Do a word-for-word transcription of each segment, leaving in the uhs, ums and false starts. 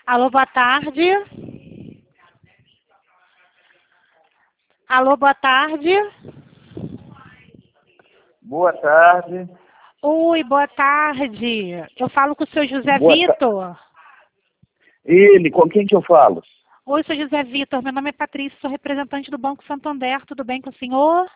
Alô, boa tarde. Alô, boa tarde. Boa tarde. Oi, boa tarde. Eu falo com o senhor José Boa ta- Vitor. Ele, com quem que eu falo? Oi, senhor José Vitor. Meu nome é Patrícia, sou representante do Banco Santander. Tudo bem com o senhor?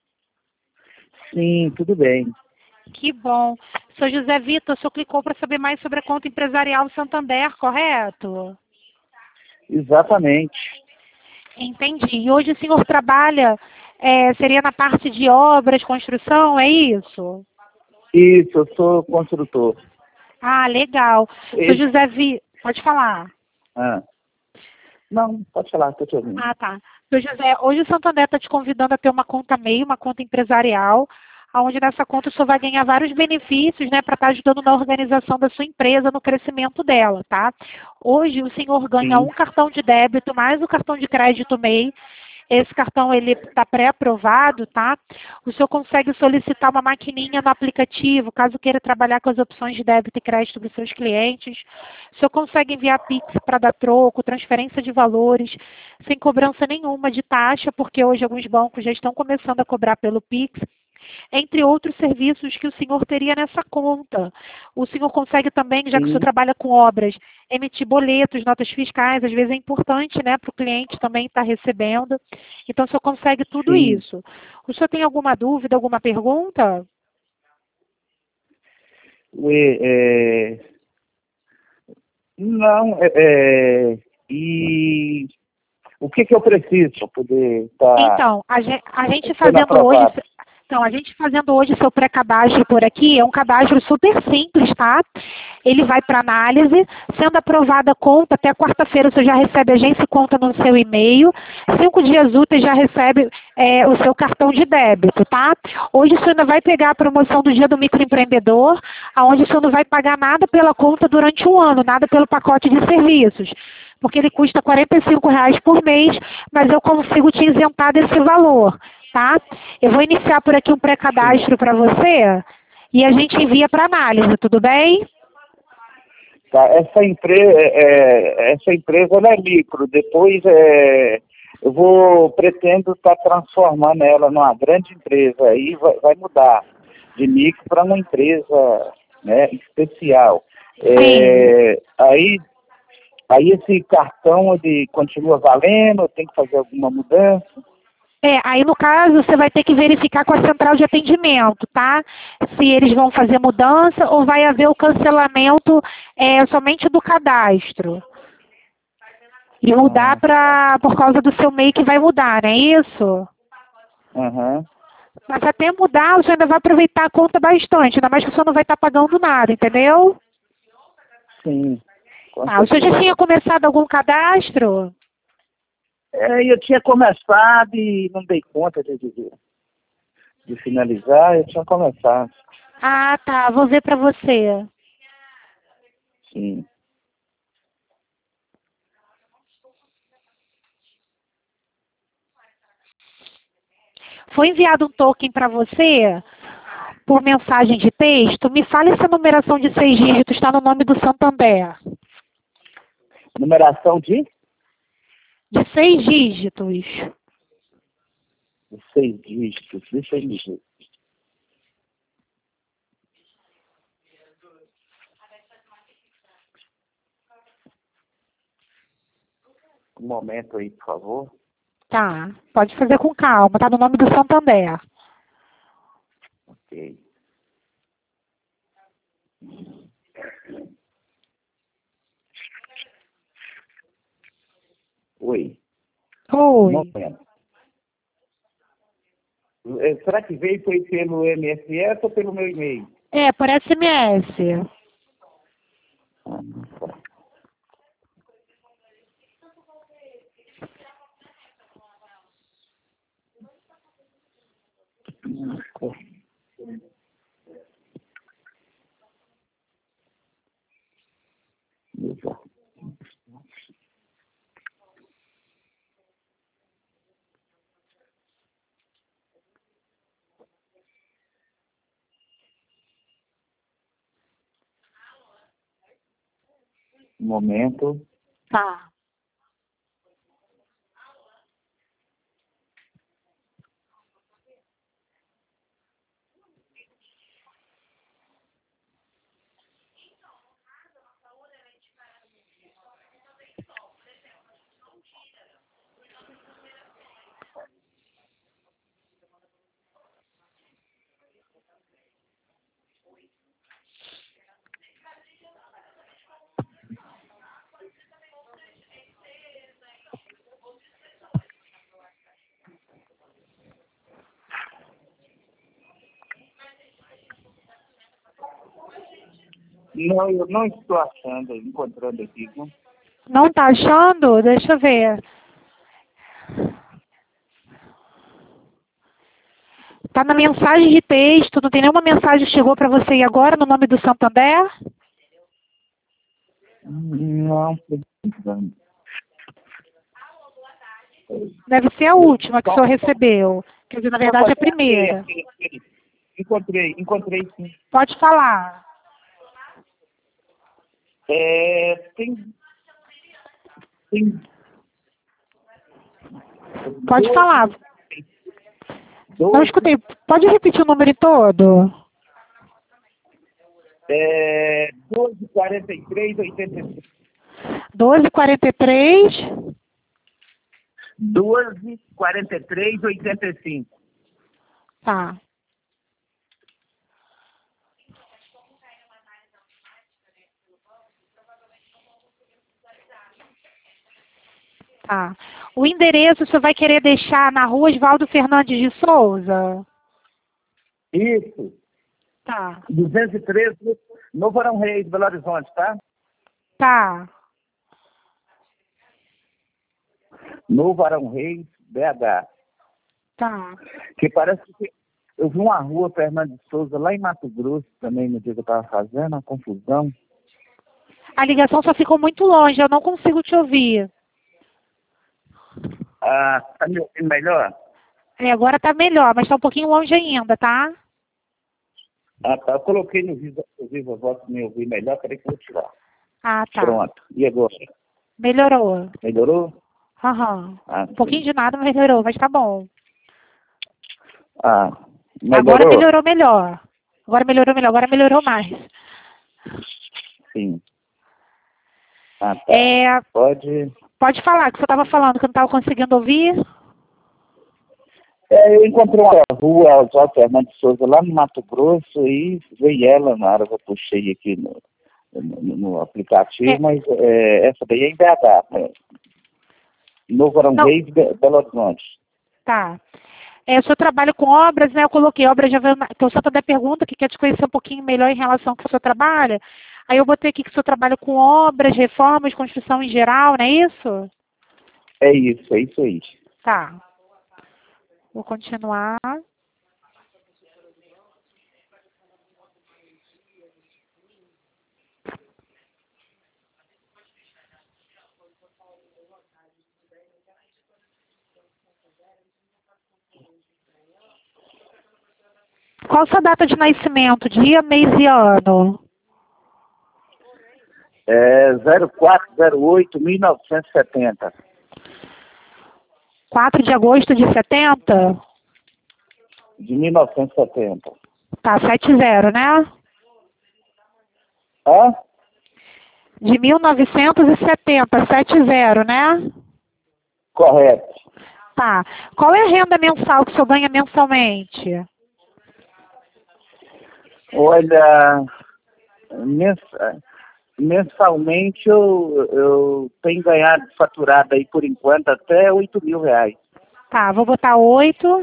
Sim, tudo bem. Que bom. Senhor José Vitor, o senhor clicou para saber mais sobre a conta empresarial Santander, correto? Exatamente. Entendi. E hoje o senhor trabalha, é, seria na parte de obras, construção, é isso? Isso, eu sou construtor. Ah, legal. Senhor Esse... José Vitor, pode falar. Ah. Não, pode falar, estou te ouvindo. Ah, tá. Senhor José, hoje o Santander está te convidando a ter uma conta MEI, uma conta empresarial, onde nessa conta o senhor vai ganhar vários benefícios, né, para estar ajudando na organização da sua empresa, no crescimento dela, tá? Hoje o senhor ganha um Sim, cartão de débito mais o cartão de crédito MEI. Esse cartão ele está pré-aprovado, tá? O senhor consegue solicitar uma maquininha no aplicativo, caso queira trabalhar com as opções de débito e crédito para os seus clientes. O senhor consegue enviar Pix para dar troco, transferência de valores, sem cobrança nenhuma de taxa, porque hoje alguns bancos já estão começando a cobrar pelo Pix, entre outros serviços que o senhor teria nessa conta. O senhor consegue também, já que o senhor sim, trabalha com obras, emitir boletos, notas fiscais, às vezes é importante, né, para o cliente também estar recebendo. Então, o senhor consegue tudo sim. isso. O senhor tem alguma dúvida, alguma pergunta? Ué, é... Não, é... é, E o que que eu preciso para poder estar Então, a gente, a gente sendo fazendo hoje, aprovado? então, a gente fazendo hoje seu pré-cadastro por aqui, é um cadastro super simples, tá? Ele vai para análise, sendo aprovada a conta, até quarta-feira você já recebe agência e conta no seu e-mail, cinco dias úteis já recebe é, o seu cartão de débito, tá? Hoje você ainda vai pegar a promoção do Dia do Microempreendedor, onde você não vai pagar nada pela conta durante um ano, nada pelo pacote de serviços, porque ele custa quarenta e cinco reais por mês, mas eu consigo te isentar desse valor, tá? Eu vou iniciar por aqui um Sim. pré-cadastro para você e a gente envia para análise, tudo bem? Tá, essa empresa, é, essa empresa ela é micro, depois é, eu vou, pretendo estar transformando ela numa grande empresa, aí vai, vai mudar de micro para uma empresa, né, especial. Sim. É, aí, aí esse cartão ele continua valendo, eu tenho que fazer alguma mudança? É, aí no caso você vai ter que verificar com a central de atendimento, tá? Se eles vão fazer mudança ou vai haver o cancelamento é, somente do cadastro. E mudar Ah, tá. pra, por causa do seu MEI que vai mudar, não é isso? Aham, Mas até mudar, você ainda vai aproveitar a conta bastante, ainda mais que você não vai estar pagando nada, entendeu? sim, com Ah, o senhor já tinha certeza. começado algum cadastro? É, eu tinha começado e não dei conta de, de, de finalizar, eu tinha começado, Ah, tá, vou ver pra você. sim. Foi enviado um token para você por mensagem de texto? Me fale se a numeração de seis dígitos está no nome do Santander. Numeração de, De seis dígitos. de seis dígitos, deixa eu me ver. Um momento aí, por favor. Tá, pode fazer com calma, tá no nome do Santander. Ok. Oi, um Oi. momento. É, será que veio foi pelo M S S ou pelo meu e-mail? É, por S M S. Ah, tá. Um momento. Tá. Não, eu não estou achando, encontrando aqui. Viu? Não tá achando? Deixa eu ver. Tá na mensagem de texto, não tem nenhuma mensagem que chegou para você aí agora no nome do Santander? Não, estou precisando. Deve ser a última que o senhor recebeu. Quer dizer, na verdade, a primeira. Encontrei, encontrei sim. Pode falar. É, tem, tem. Pode doze, falar. doze, Não escutei. Pode repetir o número todo? É, doze, quarenta e três, oitenta e cinco. doze, quarenta e três. doze, quarenta e três, oitenta e cinco. Tá. Tá. O endereço você vai querer deixar na rua Oswaldo Fernandes de Souza? Isso. Tá. duzentos e treze, Novo Arão Reis, Belo Horizonte, tá? Tá. Novo Arão Reis, B H. Tá. Que parece que eu vi uma rua Fernandes de Souza lá em Mato Grosso também no dia que eu estava fazendo, uma confusão. A ligação só ficou muito longe, eu não consigo te ouvir. Ah, tá me ouvindo melhor? É, agora tá melhor, mas tá um pouquinho longe ainda, tá? Ah, tá. Eu coloquei no Viva, no Viva Voz para me ouvir melhor, peraí que eu vou tirar. Ah, tá. Pronto. E agora? Melhorou. Melhorou? Aham. Ah, Um pouquinho sim. de nada, mas melhorou, mas tá bom. Ah, Agora melhorou? melhorou melhor. Agora melhorou melhor, agora melhorou mais. Sim. Ah, tá. É, Pode... pode falar, que você estava falando que eu não estava conseguindo ouvir. É, eu encontrei uma rua, Oswaldo Fernandes de Souza, lá no Mato Grosso, e veio ela na hora que eu puxei aqui no, no, no aplicativo, É. mas é, essa daí é em B H, né? Novo Arão Não. Reis, Be- Belo Horizonte. Tá. É, o senhor trabalha com obras, né? Eu coloquei obras, já veio na... que o senhor até pergunta que quer te conhecer um pouquinho melhor em relação ao que o senhor trabalha. Aí eu botei aqui que o senhor trabalha com obras, reformas, construção em geral, não é isso? É isso, é isso aí. Tá. Vou continuar. Qual a sua data de nascimento? Dia, mês e ano? É zero quatro zero oito mil novecentos e setenta. quatro de agosto de setenta? De mil novecentos e setenta. Tá, sete zero, né? Hã? De mil novecentos e setenta, sete zero, né? Correto. Tá. Qual é a renda mensal que o senhor ganha mensalmente? Olha, mens- mensalmente eu, eu tenho ganhado faturado aí por enquanto até oito mil reais. Tá, vou botar oito.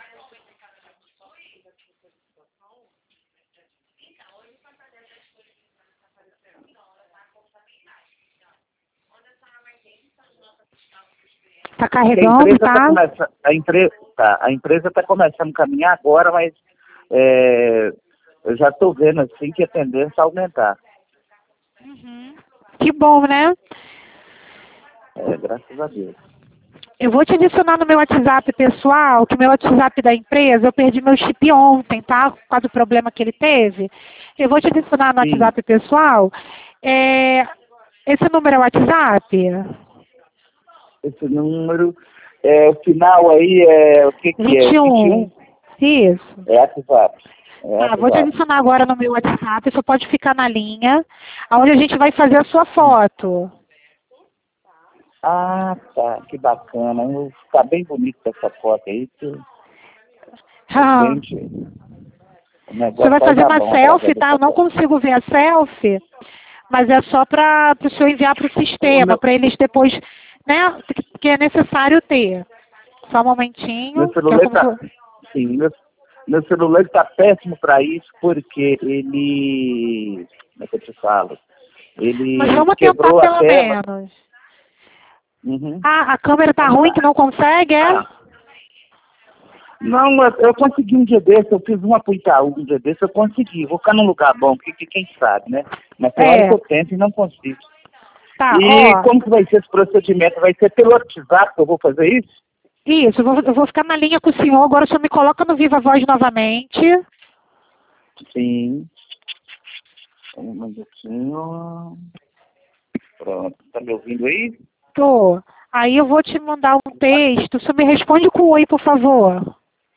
Tá A carregando, empresa está tá? começando, a empresa tá, a empresa tá começando a caminhar agora, mas é, eu já estou vendo assim que a tendência é aumentar. Uhum. Que bom, né? É, graças a Deus. Eu vou te adicionar no meu WhatsApp pessoal, que o meu WhatsApp da empresa, eu perdi meu chip ontem, tá? Por causa do problema que ele teve. Eu vou te adicionar no Sim. WhatsApp pessoal. É, Esse número é o WhatsApp? Esse número, é, o final aí é o que que é? vinte e um. Isso. É WhatsApp. É Tá, vou te WhatsApp. adicionar agora no meu WhatsApp, você pode ficar na linha, onde a gente vai fazer a sua foto. Ah, tá, que bacana. Tá bem bonita essa foto aí. Que, Ah, gente, o você negócio vai fazer dar uma bom selfie, através tá? Eu dessa não foto. consigo ver a selfie, mas é só para o senhor enviar para o O sistema, meu, para eles depois, né, que que é necessário ter. Só um meu momentinho, que é celular como se... tá, sim, meu, meu celular tá péssimo para isso porque ele, como é que eu te falo? Mas Ele vamos tentar quebrou a pelo tela. menos. Uhum. Ah, a câmera tá Vamos ruim lá. que não consegue, é? Ah, não, eu, eu consegui um dia desse, eu fiz uma pro Itaú um dia desse, eu consegui. Vou ficar num lugar bom, porque que- quem sabe, né? Mas tem hora que É. eu tento e não consigo. Tá, E ó. como que vai ser esse procedimento? Vai ser pelo WhatsApp que eu vou fazer isso? Isso, eu vou, eu vou ficar na linha com o senhor, agora o senhor me coloca no Viva Voz novamente. Sim. Um minutinho. Pronto. Tá me ouvindo aí? Tô. Aí eu vou te mandar um texto, o senhor me responde com oi, por favor.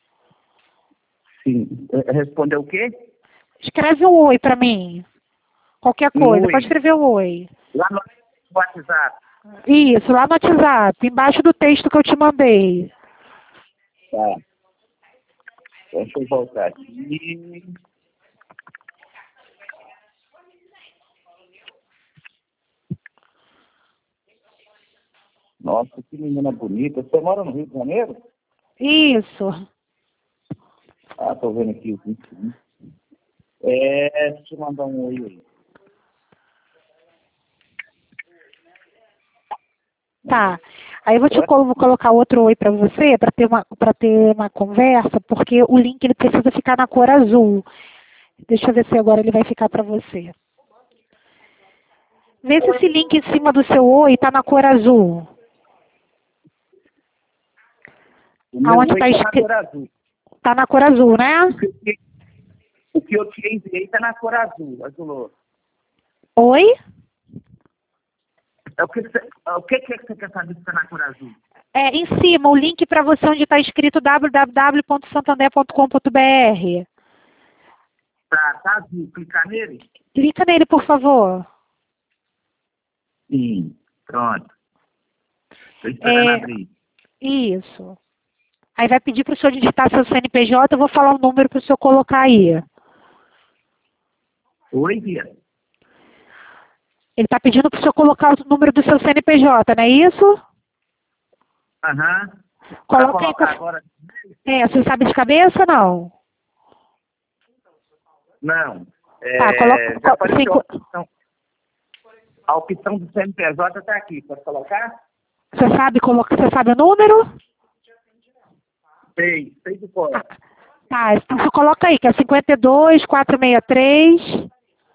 Sim. É, Respondeu o quê? Escreve um oi pra mim. Qualquer Um coisa, pode oi. escrever um oi. Lá no WhatsApp. Isso, lá no WhatsApp, embaixo do texto que eu te mandei. Tá. Deixa eu voltar aqui. Nossa, que menina bonita. Você mora no Rio de Janeiro? Isso. Ah, tô vendo aqui o vídeo. É, deixa eu mandar um oi aí. Tá. Aí eu vou te colo- vou colocar outro oi pra você, pra ter uma para ter uma conversa, porque o link ele precisa ficar na cor azul. Deixa eu ver se agora ele vai ficar pra você. Vê se esse link em cima do seu oi tá na cor azul. O meu Aonde oi tá tá na escrito. cor azul. Tá na cor azul, né? O que, eu te- o que eu te enviei tá na cor azul, azulou. Oi? É o que, você, é o que, que você quer saber se tá na cor azul? É, em cima, o link para você onde está escrito w w w ponto santander ponto com ponto b r. Tá, tá azul. Clicar nele? Clica nele, por favor. Sim. Pronto. Tô esperando É, abrir. isso. Aí vai pedir para o senhor digitar seu C N P J, eu vou falar o número para o senhor colocar aí. Oi, Bia. Ele está pedindo para o senhor colocar o número do seu C N P J, não é isso? Aham. Pra Coloca aí, colocar por... agora? É, você sabe de cabeça, não? Não. Tá, É, coloca... já co- apareceu a cinco- opção. A opção do C N P J tá aqui. Pode colocar? Você sabe, coloca... você sabe o número? Sei. Sei de fora. Ah, tá, então você coloca aí, que é cinquenta e dois, quatrocentos e sessenta e três.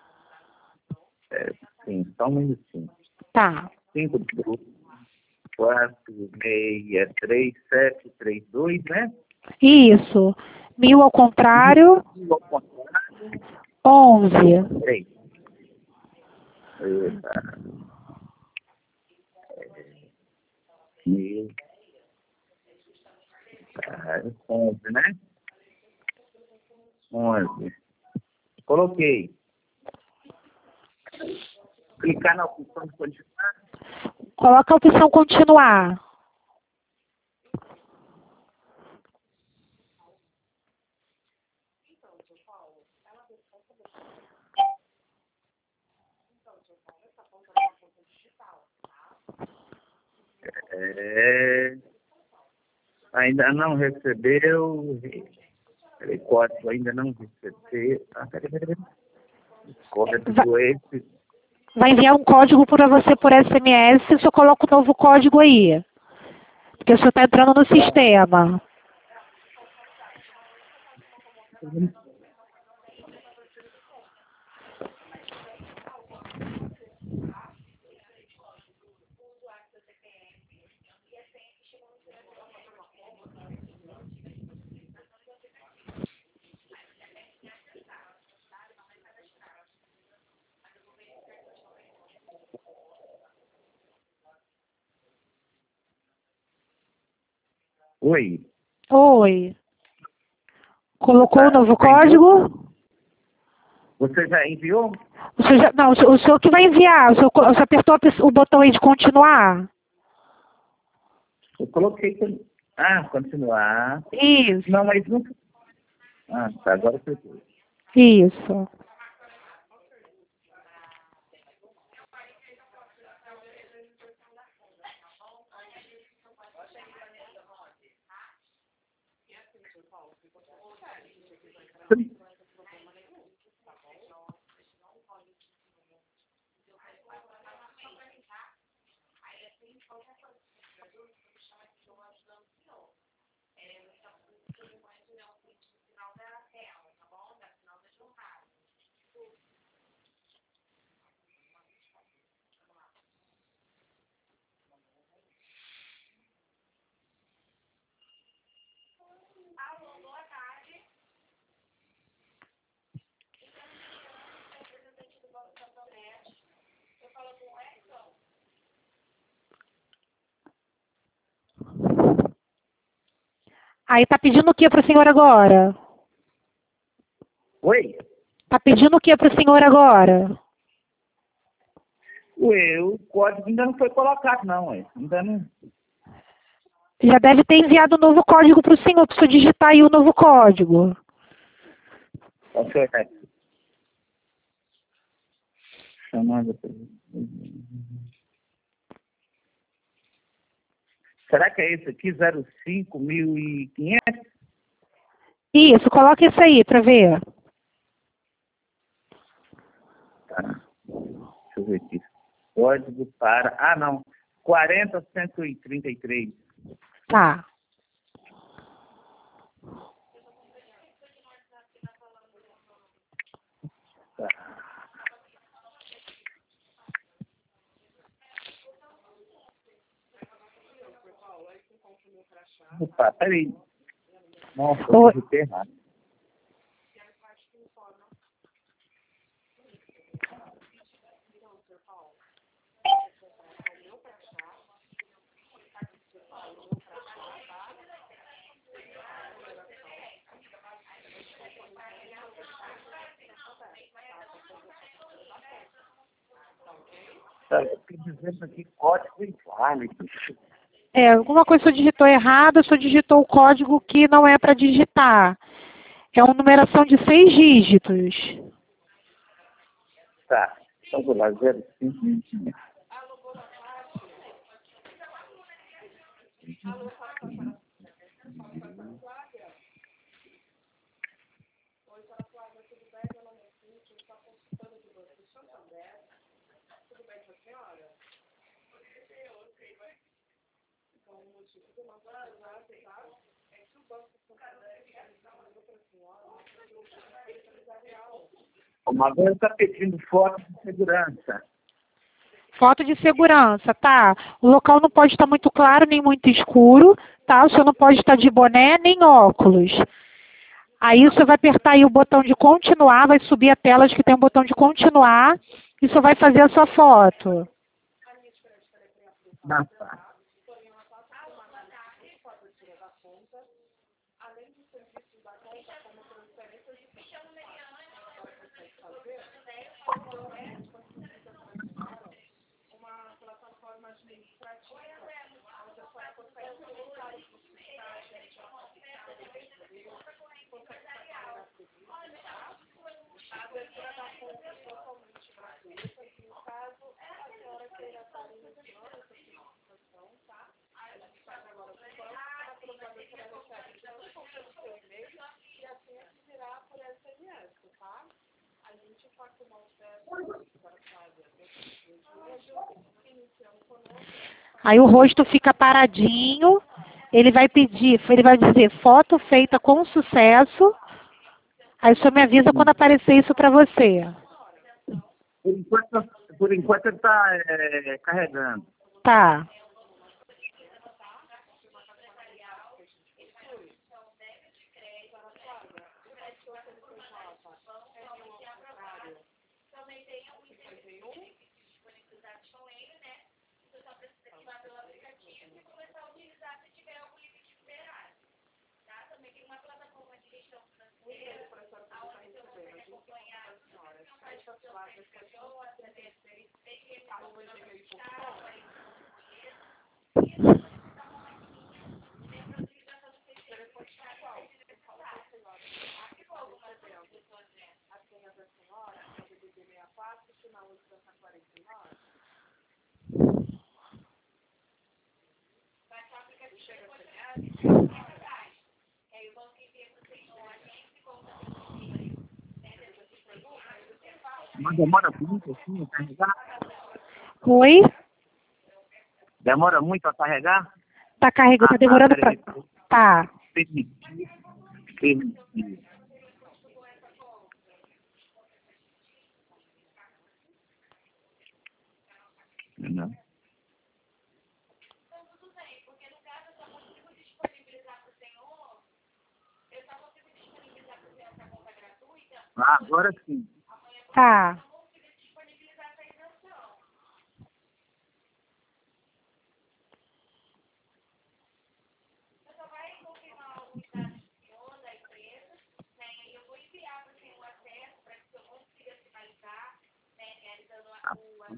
É, sim, só um minutinho. Tá. cinco, quatro, seis, três, sete, três, dois, né? Isso. Mil ao contrário, E ao contrário, onze. três. Eita. Mil, tá, onze, né? onze. Coloquei. Clicar na opção de continuar. Coloca a opção continuar. É, ainda não recebeu. Peraí, código ainda não recebeu. Ah, peraí, peraí, peraí. Vai, Código esse. vai enviar um código para você por S M S, e o senhor coloca o novo código aí. Porque o senhor está entrando no sistema. Oi. Oi. Colocou Tá, o novo já enviou? código? Você já enviou? O senhor já, não, o senhor, o senhor que vai enviar. O senhor, o senhor apertou a pes- o botão aí de continuar? Eu coloquei. con- Ah, continuar. Isso, Não, mas não. Ah, tá, agora foi tudo. isso. Aí tá pedindo o que para o senhor agora? Oi? Tá pedindo o que para o senhor agora? Ué, o código ainda não foi colocado, não, ué. Ainda não. Já deve ter enviado o novo código para o senhor, para o senhor digitar aí o novo código. Ok, tá. Chamando. Será que é esse aqui, zero cinco mil e quinhentos? Isso, coloca isso aí para ver. Tá. Deixa eu ver aqui. Código para. Ah, não. quarenta cento e trinta e três. Tá. Tá. Opa, peraí. Nossa, eu Oi. digitei errado. Tá, eu fiquei dizendo aqui código inválido. É, alguma coisa o senhor digitou errado, o senhor digitou o código que não é para digitar. É uma numeração de seis dígitos. Tá. Então vou lá, zero cinco mil e quinhentos. O Madeira está pedindo foto de segurança. Foto de segurança, tá? O local não pode estar muito claro nem muito escuro, tá? O senhor não pode estar de boné nem óculos. Aí o senhor vai apertar aí o botão de continuar, vai subir a tela de que tem um botão de continuar e o senhor vai fazer a sua foto. Ah, tá. Aí o rosto fica paradinho, ele vai pedir, ele vai dizer foto feita com sucesso. Aí o senhor me avisa quando aparecer isso para você. Por enquanto, por enquanto ele está é, carregando. Tá. Mas demora muito assim a carregar? Oi? Demora muito a carregar? Tá carregando, Ah, tá tá, demorando pra... peraí. Tá. Permitir. Permitir. Não. Ah, agora sim. Tá. Ah,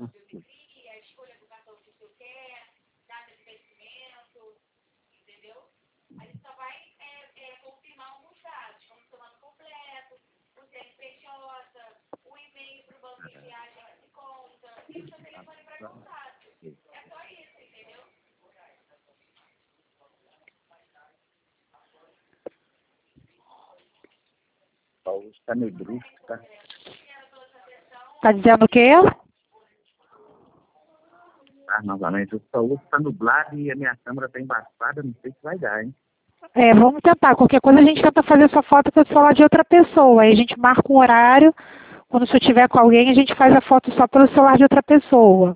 Paulo está meio brusco, tá? Tá dizendo o quê? Ah, novamente, o Paulo está nublado e a minha câmera está embaçada, não sei se vai dar, hein? É, vamos tentar. Qualquer coisa a gente tenta fazer essa foto com o celular de outra pessoa. Aí a gente marca um horário. Quando você estiver com alguém, a gente faz a foto só pelo celular de outra pessoa.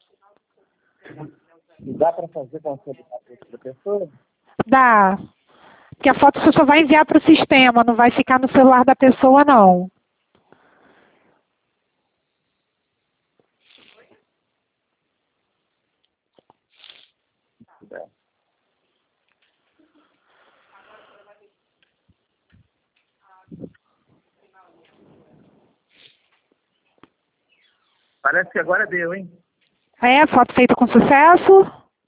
E dá para fazer com a outra pessoa? Dá. Porque a foto você só vai enviar para o sistema, não vai ficar no celular da pessoa, não. Dá. Parece que agora deu, hein? É, foto feita com sucesso?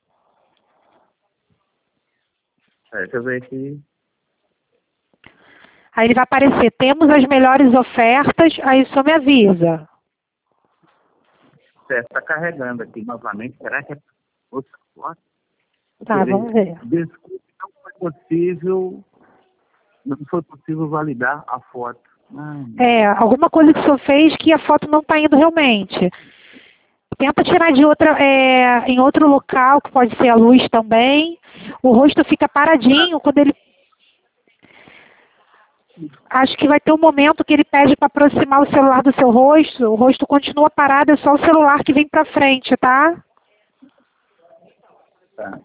É, deixa eu ver aqui. Aí ele vai aparecer, temos as melhores ofertas, aí só me avisa. Certo, está carregando aqui novamente. Será que é outra foto? Tá, vamos ver. Desculpe, não foi possível, não foi possível validar a foto. Ah, É, alguma coisa que o senhor fez que a foto não está indo realmente. Tenta tirar de outra, é, em outro local, que pode ser a luz também. O rosto fica paradinho quando ele... Acho que vai ter um momento que ele pede para aproximar o celular do seu rosto. O rosto continua parado, é só o celular que vem para frente, tá? tá.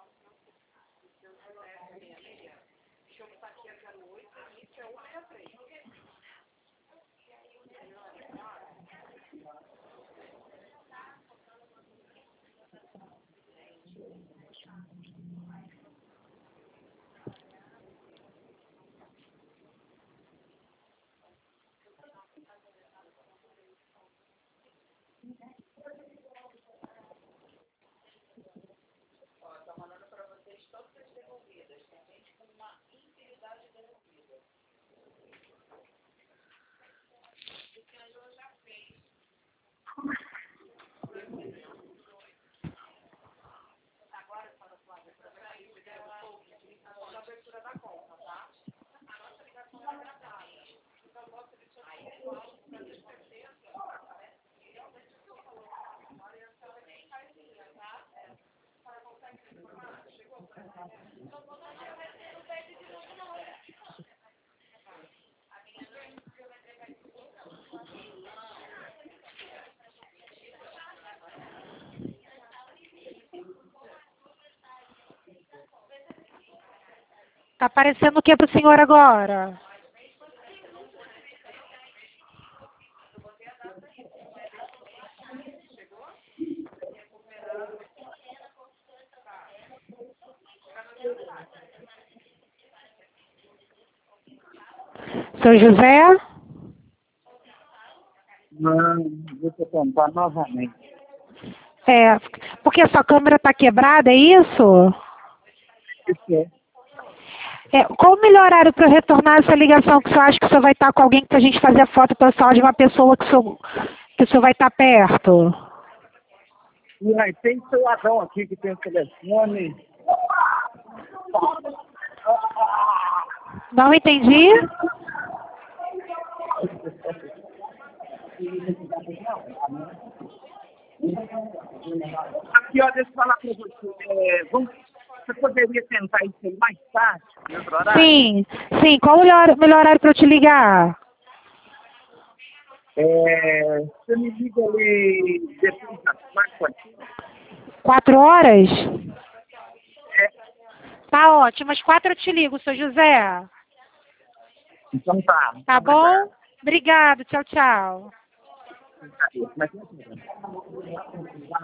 Tá aparecendo o que para o senhor agora? Seu José? Não, deixa eu tentar novamente. É, porque a sua câmera está quebrada, é isso? Isso é. É, qual o melhor horário para eu retornar essa ligação? Que o senhor acha que o senhor vai estar com alguém para a gente fazer a foto pessoal de uma pessoa que o senhor, que o senhor vai estar perto? E aí, tem seu ladrão aqui que tem o telefone. Não entendi? Aqui, ó, deixa eu falar para você. É, vamos, você poderia tentar isso aí mais tarde, em outro horário? Sim, sim. Qual o melhor, melhor horário para eu te ligar? É, você me liga ali depois das quatro. Quatro horas? É, Tá ótimo. Às quatro eu te ligo, seu José. então tá. Tá bom? Obrigado. Tchau, tchau. Mas,